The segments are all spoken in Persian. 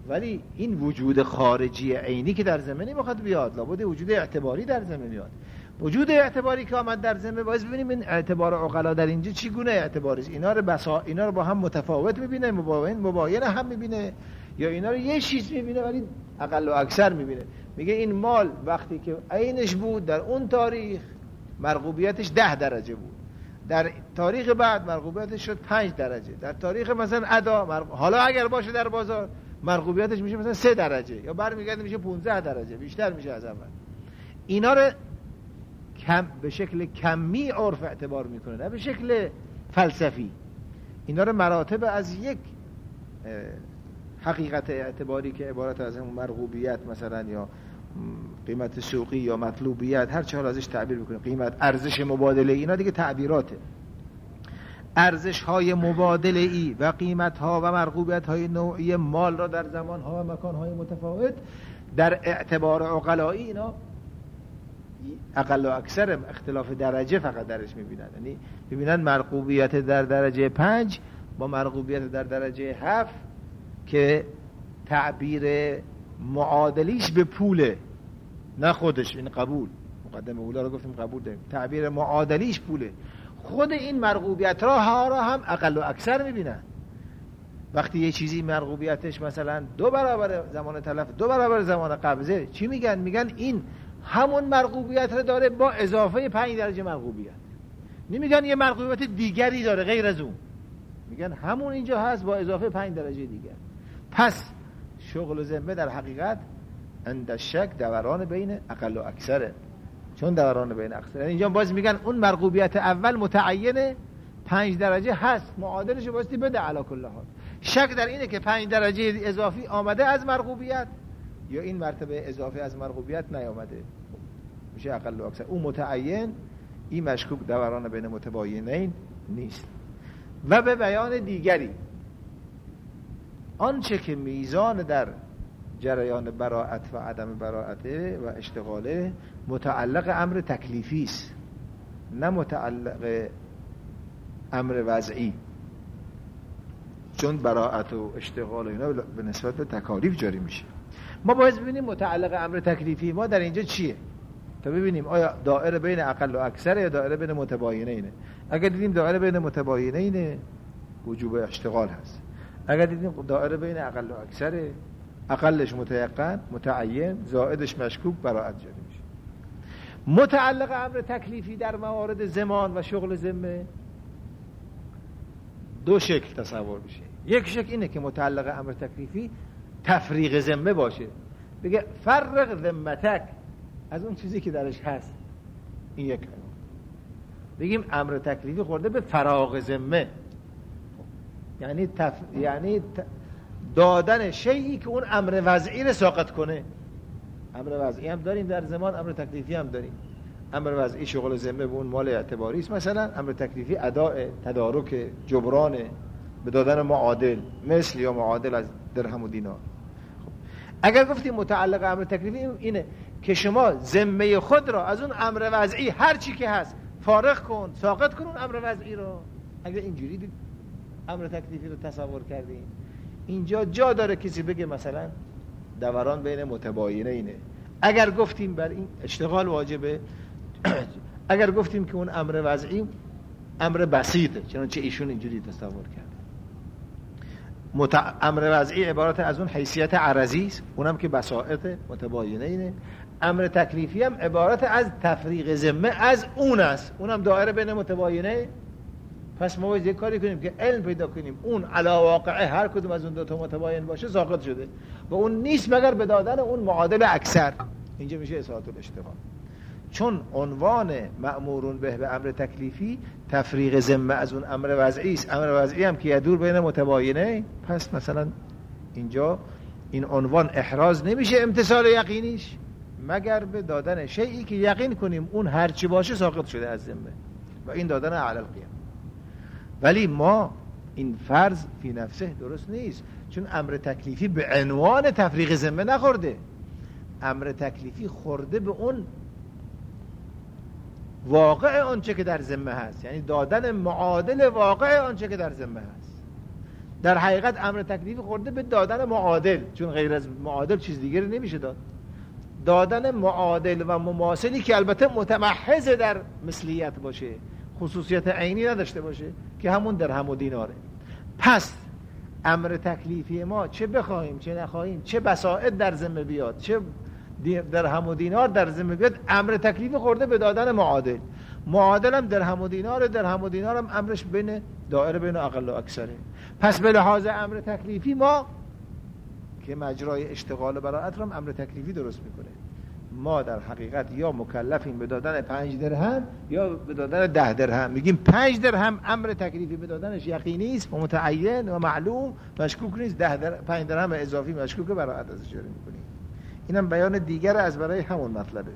ولی این وجود خارجی عینی که در ذمه نمیخواد بیاد، لابد وجود اعتباری در ذمه بیاد. وجود اعتباری که آمد در ذمه، باید ببینیم این اعتبار عقلا در اینجا چی گونه اعتباری است. اینا رو با هم متفاوت میبینه، مباین هم میبینه، یا اینا رو یه چیز میبینه ولی اقل و اکثر میبینه. میگه این مال وقتی که عینش بود در اون تاریخ مرغوبیتش 10 درجه بود، در تاریخ بعد مرغوبیتش شد 5 درجه، در تاریخ مثلا ادا حالا اگر باشه در بازار مرغوبیتش میشه مثلا 3 درجه، یا برمیگرده میشه 15 درجه، بیشتر میشه از اول. اینا رو به شکل کمی عرف اعتبار میکنه، نه به شکل فلسفی. اینا رو مراتب از یک حقیقت اعتباری که عبارت از همون مرغوبیت مثلا، یا قیمت سوقی یا مطلوبیت، هر چه حال ازش تعبیر بکنیم، قیمت، ارزش مبادله، اینا دیگه تعبیراته. ارزش های مبادله ای و قیمت ها و مرغوبیت های نوعی مال را در زمان ها و مکان های متفاوت در اعتبار عقلایی اینا اقل و اکثر اختلاف درجه فقط درش میبینن. یعنی میبینن مرغوبیت در درجه 5 با مرغوبیت در درجه 7 که تعبیر معادلیش به پوله، نه خودش، این قبول مقدمه اولا رو گفتیم قبول داریم، تعبیر معادلیش پوله. خود این مرغوبیت ها را هم اقل و اکثر میبینن. وقتی یه چیزی مرغوبیتش مثلا 2 برابر زمان تلف، 2 برابر زمان قبضه، چی میگن؟ میگن این همون مرغوبیت رو داره با اضافه 5 درجه مرغوبیت. نمیگن یه مرغوبیت دیگری داره غیر از اون، میگن همون اینجا هست با اضافه 5 درجه دیگر. پس شغل و ذمه در حقیقت عند شک دوران بین اقل و اکثره. چون دوران بین اکثره، اینجا باز میگن اون مرغوبیت اول متعین 5 درجه هست، معادلش باستی بده علی کل حال. شک در اینه که 5 درجه اضافی آمده از مرغوبیت یا این مرتبه اضافه از مرغوبیت نیامده، میشه اقل و اکثر. اون متعین، این مشکوک دوران بین متباینین نیست. و به بیان دیگری، آنچه که میزان در جریان براءت و عدم براءت و اشتغاله متعلق امر تکلیفی است، نه متعلق امر وضعی. چون براءت و اشتغال اینا به نسبت به تکالیف جاری میشه. ما باید ببینیم متعلق امر تکلیفی ما در اینجا چیه تا ببینیم آیا دائره بین اقل و اکثر یا دائره بین متباینینه. اگر دیدیم دائره بین متباینینه وجوب اشتغال هست، اگر دیدیم دائره بین اقل و اکثر، اقلش متیقن متعین، زائدش مشکوک، براءت جاری میشه. متعلق امر تکلیفی در موارد زمان و شغل ذمه 2 شکل تصور میشه. یک شکل اینه که متعلق امر تکلیفی تفریق ذمه باشه، بگه فرق ذمتک از اون چیزی که درش هست. این یک بگیم امر تکلیفی خورده به فراغ ذمه، یعنی دادن شیئی که اون امر وضعی رو ساقط کنه. امر وضعی هم داریم در زمان، امر تکلیفی هم داریم. امر وضعی شغل ذمه به اون مال اعتباری است مثلا، امر تکلیفی اداء، تدارک، جبران به دادن معادل، مثل یا معادل از درهم و دینار. اگر گفتیم متعلق امر تکلیفی اینه که شما ذمه خود را از اون امر وضعی هر چی که هست فارغ کن، ساقط کن اون امر وضعی رو. اگر اینجوری دید امر تکلیفی رو تصور کردیم، اینجا جا داره کسی بگه مثلا دوران بین متباینه اینه. اگر گفتیم بر این اشتغال واجبه، اگر گفتیم که اون امر وضعی امر بسیطه، چنانچه ایشون اینجوری تصور کرد. امر وضعی عبارت از اون حیثیت عرضی است، اونم که بساطه متباینه اینه. امر تکلیفی هم عبارت از تفریق ذمه از اون است، اونم دائره بین متباینه. پس ما باید یک کاری کنیم که علم پیدا کنیم اون علی واقعه هر کدوم از اون 2 تا متباین باشه ساقط شده و اون نیست مگر به دادن اون معادل اکثر. اینجا میشه اصالت الاشتغال. چون عنوان مأمورون به امر تکلیفی تفریق ذمه از اون امر وضعی است، امر وضعی هم که یدور بین متباینه، پس مثلا اینجا این عنوان احراز نمیشه امتثال یقینیش مگر به دادن شیئی که یقین کنیم اون هر چی باشه ساقط شده از ذمه و این دادن علی القیام. ولی ما این فرض فی نفسه درست نیست، چون امر تکلیفی به عنوان تفریق ذمه نخورده. امر تکلیفی خورده به اون واقع آنچه که در ذمه هست، یعنی دادن معادل واقع آنچه که در ذمه هست. در حقیقت امر تکلیفی خورده به دادن معادل، چون غیر از معادل چیز دیگری نمیشه داد. دادن معادل و مماثلی که البته متمحض در مثلیت باشه، خصوصیت عینی نداشته باشه، که همون درهم و دیناره. پس امر تکلیفی ما چه بخواهیم چه نخواهیم، چه بساعد در ذمه بیاد، چه درهم و دینار در ذمه بیاد، امر تکلیفی خورده به دادن معادل. معادل هم درهم و دینار، درهم و دینار هم امرش بین دائره بین اقل و اکثره. پس به لحاظ امر تکلیفی ما که مجرای اشتغال براءت رو امر تکلیفی درست میکنه، ما در حقیقت یا مکلفیم به دادن 5 درهم یا به دادن 10 درهم. میگیم 5 درهم امر تکلیفی به دادنش یقینی است و متعین و معلوم، مشکوک نیست. 5 درهم اضافی مشکوکه، براءت ازش جاری میکنیم. اینم بیان دیگر از برای همون مطلبه.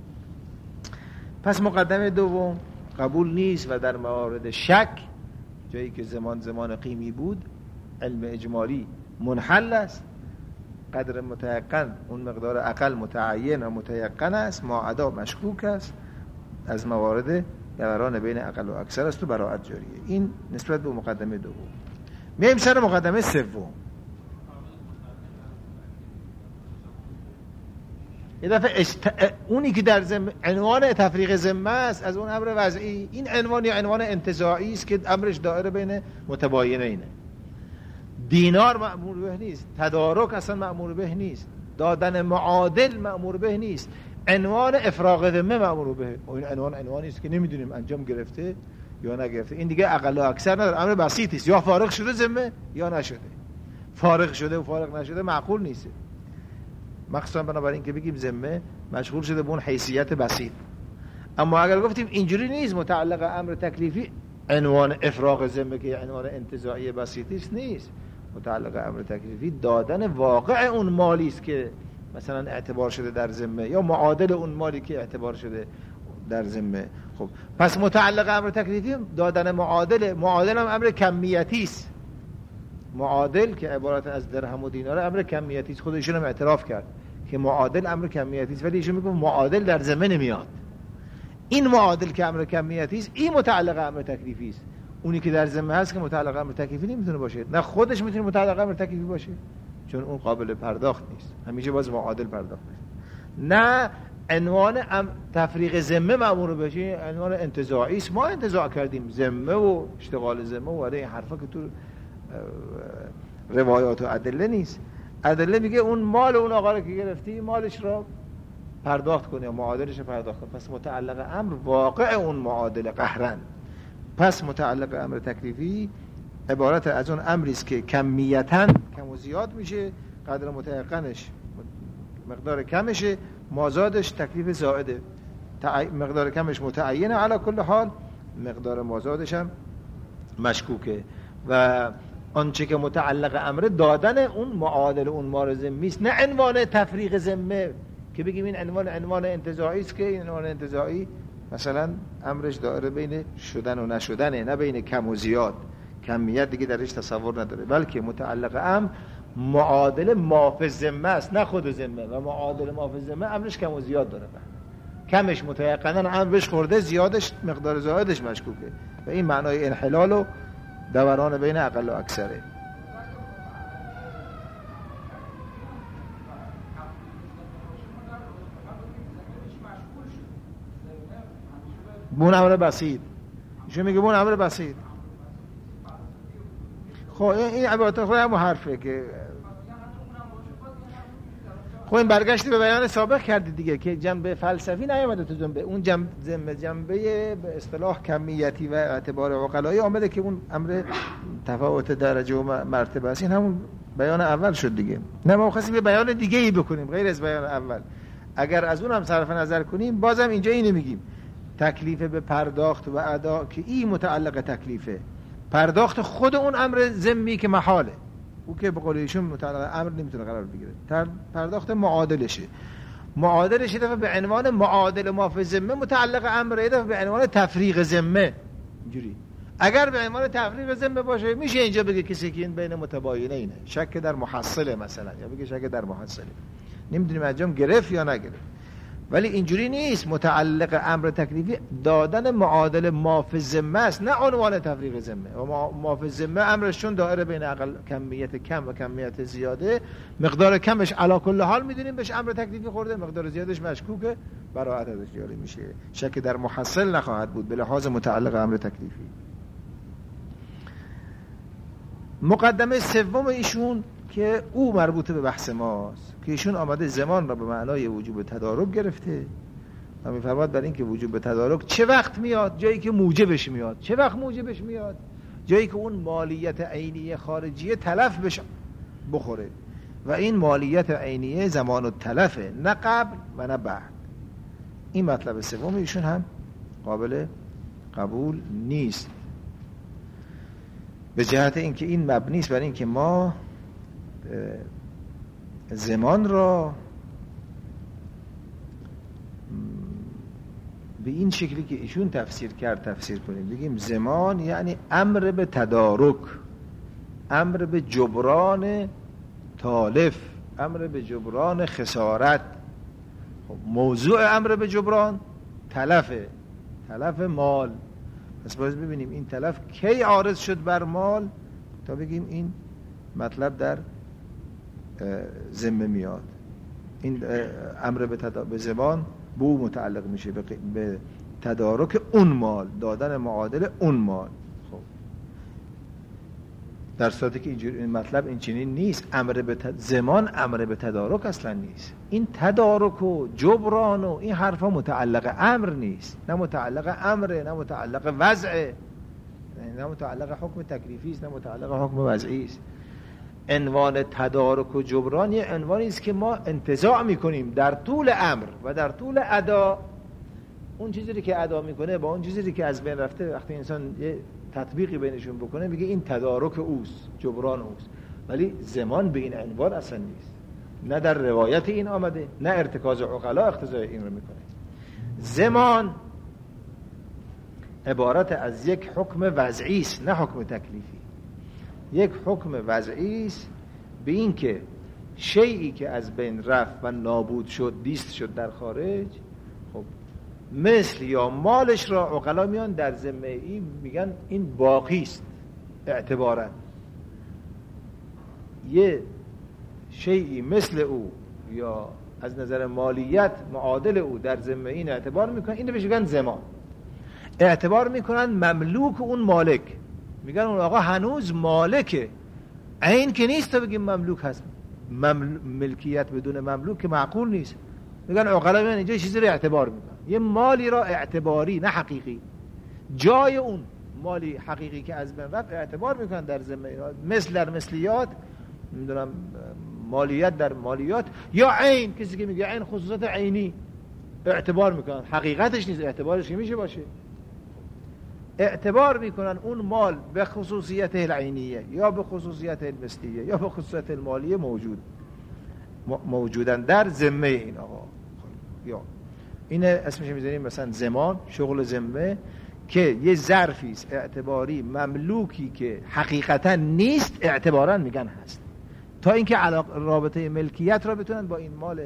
پس مقدمه دوم قبول نیست و در موارد شک، جایی که زمان قیمی بود، علم اجمالی منحل است، قدر متیقن اون مقدار اقل متعین و متیقن است، ما عدا مشکوک است، از موارد دوران بین اقل و اکثر است و براءت جاریه. این نسبت به مقدمه دوم. میایم سر مقدمه سوم. یه دفعه اونی که در عنوان تفریق ذمه است از اون امر وضعی، این عنوان یا عنوان انتزاعی است که امرش دائره بین متباینینه. دینار مأمور به نیست، تدارک اصلا مأمور به نیست، دادن معادل مأمور به نیست، عنوان افراغ ذمه مأمور به. این عنوانی است که نمیدونیم انجام گرفته یا نگرفته. این دیگه اقل و اکثر نداره، امر بسیطی است، یا فارغ شده ذمه یا نشده. فارغ شده و فارغ نشده معقول نیست، مخصوصا بنابراین که بگیم ذمه مشغول شده به اون حیثیت بسیط. اما اگر گفتیم اینجوری نیست، متعلق امر تکلیفی عنوان افراغ ذمه که عنوان انتزاعی بسیطی است نیست، متعلق امر تکلیفی دادن واقع اون مالی است که مثلا اعتبار شده در ذمه، یا معادل اون مالی که اعتبار شده در ذمه. خب پس متعلق امر تکلیفی دادن معادل هم امر کمیتی است. معادل که عبارت از درهم و دینار امر کمیتی است، خودشون هم اعتراف کرد که معادل امر کمیتی است، ولی ایشون میگه معادل در ذمه نمیاد. این معادل که امر کمیتی است، این متعلق امر تکلیفی است. اونی که در ذمه هست که متعلق امر تکلیفی نمیتونه باشه، نه خودش میتونه متعلق امر تکلیفی باشه چون اون قابل پرداخت نیست، همیشه باز معادل پرداخت میشه. نه عنوان تفریق ذمه مأمور بشه، عنوان انتزاعی است. ما انتزاع کردیم ذمه و اشتغال ذمه و این حرفا که تو روایات و ادله نیست. ادله میگه اون مال اون آقا رو که گرفتی مالش رو پرداخت کنی یا معادلش رو پرداخت کنی. پس متعلق امر واقع اون معادله قهرن. پس متعلق امر تکلیفی عبارت از اون امری است که کمیتاً کم و زیاد میشه، قدر متیقنش مقدار کمشه، مازادش تکلیف زائده، مقدار کمش متعینه علی کل حال، مقدار مازادش هم مشکوکه. و آنچه که متعلق امر دادن اون معادل اون مال ذمه است، نه عنوان تفریق ذمه که بگیم این عنوان انتزاعی است، که این عنوان انتزاعی مثلا امرش دائره بین شدن و نشدنه، نه بین کم و زیاد. کمیت دیگه درش تصور نداره، بلکه متعلق امر معادل مافی ذمه است، نه خود ذمه. و معادل مافی ذمه امرش کم و زیاد داره، کمش متيقنا امر بهش خورده، زیادش مقدار زائدش مشکوکه. و این معنای انحلال و دوران بین اقل و اکثره. بون امر بسیط، ایشون میگه بون امر بسیط. خب این عبارت خود هم حرفه که خب این برگشتی به بیان سابق کردی دیگه که جنبه فلسفی نیامده تو جنبه اون جنبه به اصطلاح کمیتی و اعتبار عقلایی آمده که اون امر تفاوت درجه و مرتبه است. این همون بیان اول شد دیگه. نه ما خواستیم یه بیان دیگه ای بکنیم غیر از بیان اول. اگر از اون هم صرف نظر کنیم بازم اینجا اینو میگیم تکلیف به پرداخت و ادا که این متعلق تکلیفه، پرداخت خود اون امر ذمی که محاله، او که به قول ایشون متعلق امر نمیتونه قرار بگیره، پرداخت معادلشه. معادلش دفعه به عنوان معادل مافی ذمه متعلق امر، دفعه به عنوان تفریق ذمه. اینجوری اگر به عنوان تفریق ذمه باشه میشه اینجا بگه کسی که این بین متباینه اینه، شک در محصله مثلا، یا بگه شک در محصله، نمیدونیم انجام گرفت یا نگرفت. ولی اینجوری نیست. متعلق امر تکلیفی دادن معادل ما فی الذمه است، نه عنوان تفریق ذمه. و ما فی الذمه امرشون دائره بین اقل کمیت کم و کمیت زیاده. مقدار کمش علی کل حال میدونیم بهش امر تکلیفی خورده، مقدار زیادش مشکوکه، براءت ازش جاری میشه، شک در محصل نخواهد بود به لحاظ متعلق امر تکلیفی. مقدمه سوم ایشون که او مربوط به بحث ماست که ایشون آمده زمان را به معنای وجوب تدارک گرفته و می‌فرماد برای اینکه وجوب تدارک چه وقت میاد؟ جایی که موجبش میاد. چه وقت موجبش میاد؟ جایی که اون مالیت عینیه خارجیه تلف بشه بخوره و این مالیت عینیه زمان التلفه، نه قبل و نه بعد. این مطلب سوم ایشون هم قابل قبول نیست به جهت اینکه این مبنی است بر اینکه ما زمان را به این شکلی که ایشون تفسیر کرد تفسیر کنیم. بگیم زمان یعنی امر به تدارک، امر به جبران تالف، امر به جبران خسارت. موضوع امر به جبران تلف مال. پس باید ببینیم این تلف کی عارض شد بر مال تا بگیم این مطلب در ذمه میاد. این امر به زمان به او متعلق میشه، به تدارک اون مال، دادن معادل اون مال. خب در صورتی که این مطلب این چنین نیست، زمان امر به تدارک اصلا نیست. این تدارک و جبران و این حرفا متعلق امر نیست، نه متعلق امره، نه متعلق وضعه، نه متعلق حکم تکلیفی است، نه متعلق حکم وضعی است. عنوان تدارک و جبران یه عنوانی است که ما انتزاع میکنیم در طول امر و در طول ادا. اون چیزی که ادا میکنه با اون چیزی که از بین رفته، وقتی انسان یه تطبیقی بینشون بکنه میگه این تدارک اوست، جبران اوست. ولی زمان به این عنوان اصلا نیست، نه در روایت این آمده، نه ارتکاز عقلا اقتضای این رو میکنه. زمان عبارت از یک حکم وضعی است، نه حکم تکلیفی. یک حکم وضعی است به این که شیئی که از بین رفت و نابود شد، دیست شد در خارج، خب مثل یا مالش را عقلا میان در ذمه این میگن این باقی است اعتبارا. یه شیئی مثل او یا از نظر مالیت معادل او در ذمه این اعتبار میکنن، اینو بهش میگن زمان. اعتبار میکنن مملوک اون مالک، میگن اون آقا هنوز مالکه، عین که نیست تا بگیم مملوک هست. ملکیت بدون مملوک که معقول نیست. میگن عقلا میگن اینجا چیزی رو اعتبار میکنن، یه مالی را اعتباری نه حقیقی، جای اون مالی حقیقی که از بین رفت اعتبار میکنن در ذمه اینا، مثل در مثلیات، نمیدونم مالیت در مالیات، یا عین، کسی که میگه عین خصوصات عینی اعتبار میکنن، حقیقتش نیست، اعتبارش که میشه باشه. اعتبار میکنن اون مال به خصوصیت العینیه یا به خصوصیت المثلیه یا به خصوصیت المالیه موجودن در ذمه این آقا. یا این اسمش میذاریم مثلا زمان، شغل ذمه، که یه ظرفی است اعتباری مملوکی که حقیقتا نیست، اعتبارا میگن هست، تا اینکه رابطه ملکیت را بتونن با این مال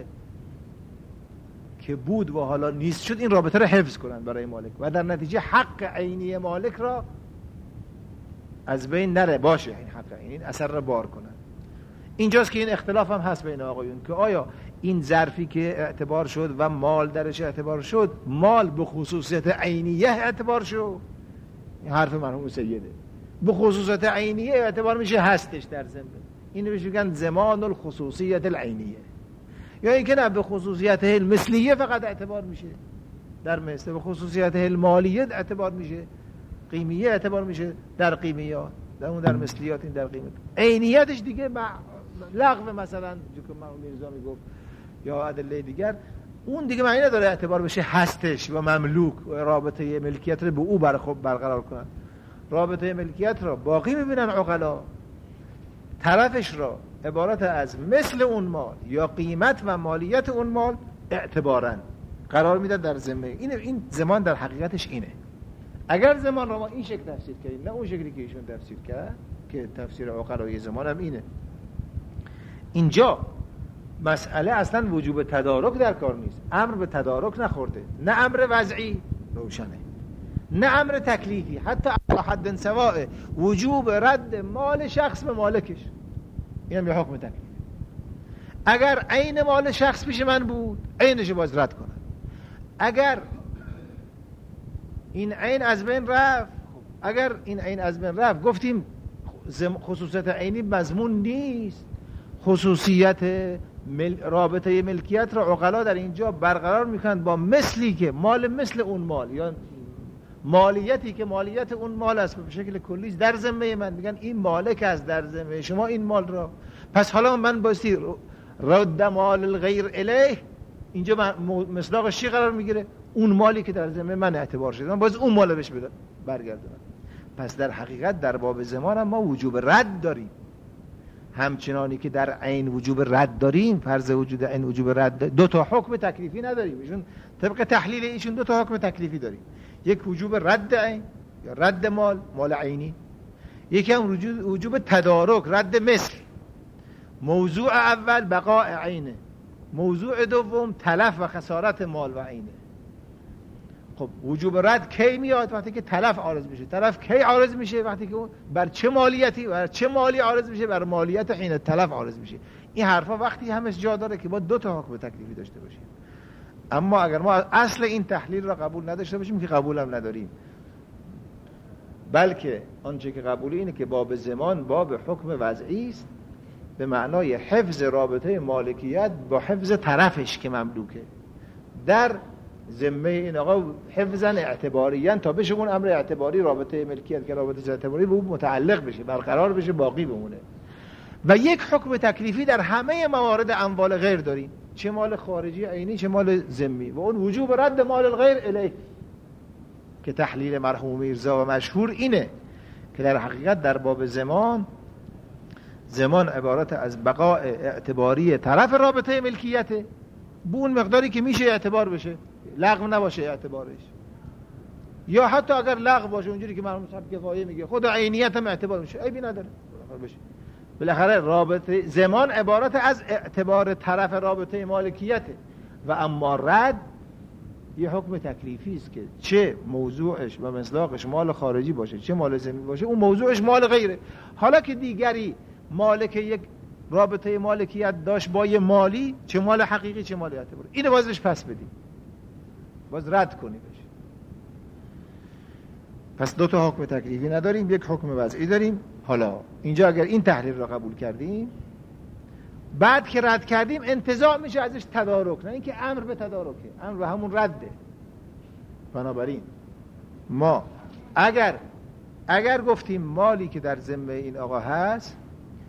که بود و حالا نیست شد این رابطه را حفظ کنن برای مالک و در نتیجه حق عینی مالک را از بین نره، باشه این حق عینی اثر را بار کنن. اینجاست که این اختلاف هم هست بین آقایون که آیا این ظرفی که اعتبار شد و مال درش اعتبار شد، مال به خصوصیت عینیه اعتبار شد؟ این حرف مرحوم سیده. به خصوصیت عینیه اعتبار میشه هستش در ذمه، اینو بهش میگن زمان الخصوصیت العینیه. یا اینکه نه، به خصوصیت المثلیه فقط اعتبار میشه در مثل، به خصوصیت المالیه اعتبار میشه، قیمیه اعتبار میشه در قیمیات، در اون در مثلیات، این در قیمت. عینیتش دیگه لغو، مثلا جو که مرحوم میرزا میگفت یا ادله دیگر، اون دیگه معنی نداره اعتبار بشه هستش و مملوک، رابطه ملکیت رو به او برقرار کنن. رابطه ملکیت رو باقی میبینن عقلا، طرفش را عبارت از مثل اون مال یا قیمت و مالیت اون مال اعتباراً قرار میدن در ذمه. این زمان در حقیقتش اینه. اگر زمان رو ما این شکل تفسیر کردیم، نه اون شکلی که ایشون تفسیر کرد که تفسیر عقلای زمان هم اینه. اینجا مسئله اصلا وجوب تدارک در کار نیست، امر به تدارک نخورده، نه امر وضعی روشنه، نه امر تکلیفی، حتی حد سواء وجوب رد مال شخص به مالکش، این هم یه حکم تکلیفی. اگر عین مال شخص پیش من بود عینش باز رد کنم، اگر این عین از بین رفت، اگر این عین از بین رفت گفتیم خصوصیت عینی مضمون نیست، خصوصیت رابطه ملکیت را عقلا در اینجا برقرار میکنند با مثلی که مال مثل اون مال یا مالیتی که مالیت اون مال است به شکل کلی در ذمه من، میگن این مالک است در ذمه شما این مال را، پس حالا من بایستی رد مال الغیر الیه، اینجا مصداقش چی قرار میگیره؟ اون مالی که در ذمه من اعتبار شده من باز اون مال بهش برگردونم. پس در حقیقت در باب زمان هم ما وجوب رد داریم، همچنانی که در عین وجوب رد داریم، فرض وجود عین وجوب رد داریم. دو تا حکم تکلیفی نداریم، ایشون طبق تحلیل ایشون دو تا حکم تکلیفی داریم، یک وجوب رد عین یا رد مال عینی، یکی هم وجوب تدارک رد مثل. موضوع اول بقاء عینه، موضوع دوم تلف و خسارت مال و عینه. خب وجوب رد کی میاد؟ وقتی که تلف عارض میشه. تلف کی عارض میشه؟ وقتی که بر چه مالیتی، بر چه مالی عارض میشه؟ بر مالیت حین تلف عارض میشه. این حرفا وقتی همش جا داره که با دو تا حکم تکلیفی داشته باشیم. اما اگر ما اصل این تحلیل را قبول نداشته باشیم که قبول هم نداریم، بلکه آنچه که قبولی اینه که باب زمان باب حکم وضعی است، به معنای حفظ رابطه مالکیت با حفظ طرفش که مملوکه در ذمه این آقا، حفظاً اعتباریاً تا بشه اون امر اعتباری رابطه ملکیت که رابطه اعتباری به اون متعلق بشه، برقرار بشه، باقی بمونه. و یک حکم تکلیفی در همه موارد اموال غیر داریم، چه مال خارجی عینی چه مال ذمی، و اون وجوب رد مال الغیر الیه که تحلیل مرحوم میرزا و مشهور اینه که در حقیقت در باب زمان عبارت از بقاء اعتباری طرف رابطه ملکیته به اون مقداری که میشه اعتبار بشه، لغو نباشه اعتبارش، یا حتی اگر لغو باشه اونجوری که مرحوم صاحب کفایه میگه خود عینیت هم اعتبار میشه، عیبی نداره بشه. بالاخره رابطه زمان عبارت از اعتبار طرف رابطه مالکیته، و اما رد یه حکم تکلیفی است که چه موضوعش و مصداقش مال خارجی باشه چه مال ذمی باشه اون موضوعش مال غیره. حالا که دیگری مالک یک رابطه مالکیت داشت با یه مالی، چه مال حقیقی چه مال اعتباری، اینو بازش پس بدیم، باز رد کنی بشه. پس دو تا حکم تکلیفی نداریم، یک حکم وضعی داریم. حالا اینجا اگر این تحلیل را قبول کردیم، بعد که رد کردیم انتزاع میشه ازش تدارک، نه اینکه امر به تدارکه، امر به همون رده. بنابراین ما اگر گفتیم مالی که در ذمه این آقا هست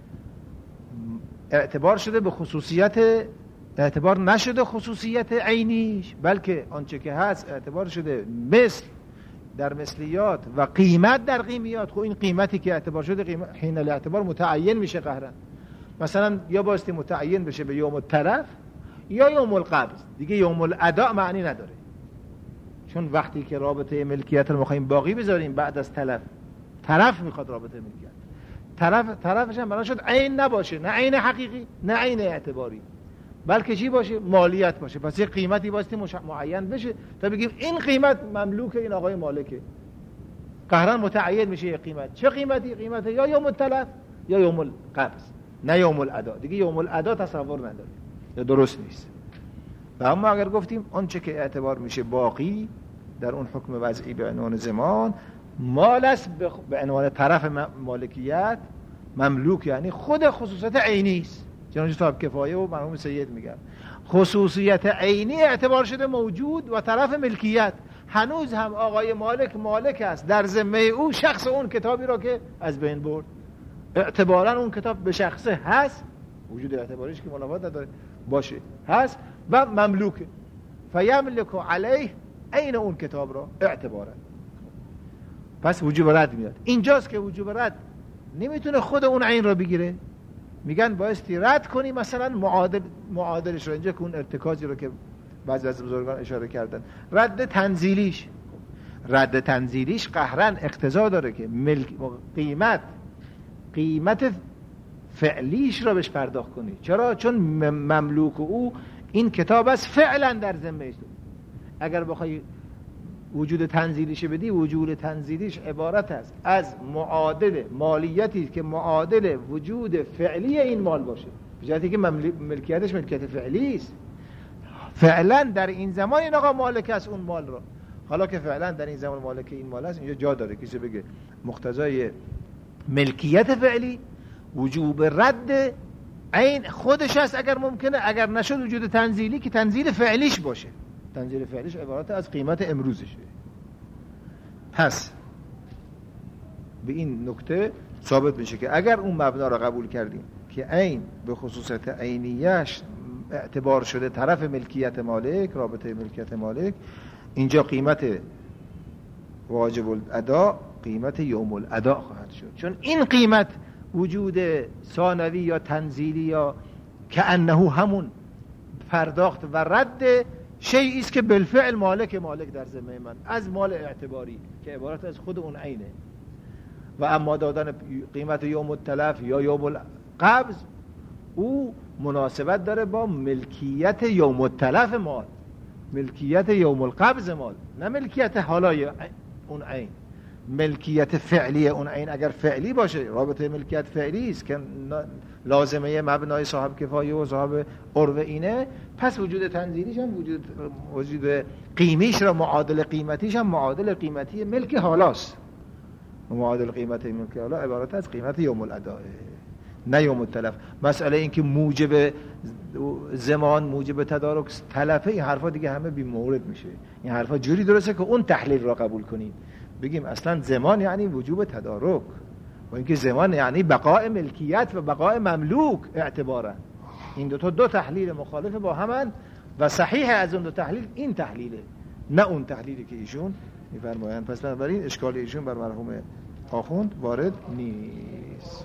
اعتبار شده به خصوصیت، اعتبار نشده خصوصیت عینیش، بلکه آنچه که هست اعتبار شده مثل در مثلیات و قیمت در قیمیات. خب این قیمتی که اعتبار شده حین الاعتبار متعین میشه قهرن، مثلا یا باستی متعین بشه به یوم التلف یا یوم القبض، دیگه یوم الاداء معنی نداره، چون وقتی که رابطه ملکیت رو می‌خوایم باقی بذاریم بعد از تلف، طرف میخواد رابطه ملکیت، طرفش هم بنا شد عین نباشه، نه عین حقیقی نه عین اعتباری، بلکه چی باشه؟ مالیت باشه. پس یه قیمتی باستی معین بشه تا بگیم این قیمت مملوک این آقای مالکه، قهرن متعین میشه یه قیمت. چه قیمتی؟ قیمت یا یوم التلف یا یوم القبض، نه یوم الادا. دیگه یوم الادا تصور نداره یا درست نیست. و اما اگر گفتیم آنچه که اعتبار میشه باقی در اون حکم وضعی به عنوان زمان، مال است به عنوان طرف مالکیت مملوک، یعنی خود خصوصیت عینی است. چنانچه صاحب کفایه و مرحوم سید میگن خصوصیت عینی اعتبار شده موجود و طرف ملکیت، هنوز هم آقای مالک است، در ذمه او شخص اون کتابی را که از بین برد، اعتبارا اون کتاب به شخصه هست، وجود اعتباریش که منافات نداره باشه هست و مملوکه، فیملک علیه عین اون کتاب را اعتبارا. پس وجوب رد میاد. اینجاست که وجوب رد نمیتونه خود اون عین را بگیره، میگن بایستی رد کنی مثلا معادلش رو. اینجا که اون ارتکازی رو که بعضی از بزرگان اشاره کردن، رد تنزیلیش قهرن اقتضا داره که قیمت فعلیش را بهش پرداخت کنی. چرا؟ چون مملوک او این کتاب است فعلا در ذمه است. اگر بخوای وجود تنزیلیش بدی، وجود تنزیلیش عبارت است از معادل مالیتی که معادل وجود فعلی این مال باشه، به جهتی که ملکیتش ملکیت فعلی است. فعلا در این زمان این آقا مالک است اون مال را. حالا که فعلا در این زمان مالک این مال است، اینجا جا داره کسی بگه مقتضای ملکیت فعلی وجوب رد عین خودش است اگر ممکنه، اگر نشد وجود تنزیلی که تنزیل فعلیش باشه. تنزیل فعلیش عبارت از قیمت امروزشه. پس به این نکته ثابت میشه که اگر اون مبنا را قبول کردیم که عین به خصوصیت عینیش اعتبار شده طرف ملکیت مالک، رابطه ملکیت مالک، اینجا قیمت واجب الادا قیمت یوم الادا خواهد شد. چون این قیمت وجود ثانوی یا تنزیلی یا که انه همون پرداخت و رد شیئی است که بالفعل مالک در ذمه من از مال اعتباری که عبارت از خود اون عینه. و اما دادن قیمت یوم التلف یا یوم القبض او مناسبت داره با ملکیت یوم التلف مال، ملکیت یوم القبض مال، نه ملکیت حالای اون عین. ملکیت فعلی اون عین اگر فعلی باشه، رابطه ملکیت فعلی است که لازمه مبنای صاحب کفایه و صاحب عروه اینه، پس وجود تنزیلیش هم وجود قیمیش را معادل قیمتیش هم معادل قیمتی ملک حالاست. معادل قیمتی ملک حالا عبارت از قیمت یوم الاداء نه یوم التلف. مسئله این که موجب زمان موجب تدارک تلفه، این حرفا دیگه همه بی مورد میشه. این حرفا جوری درسته که اون تحلیل را قبول کنیم، بگیم اصلا زمان یعنی وجوب تدارک و اینکه زمان یعنی بقاء ملکیت و بقاء مملوک اعتبارا. این دو تحلیل مخالف با همن و صحیح از اون دو تحلیل این تحلیله، نه اون تحلیلی که ایشون میفرمایند. پس بنابراین اشکال ایشون بر مرحوم آخوند وارد نیست.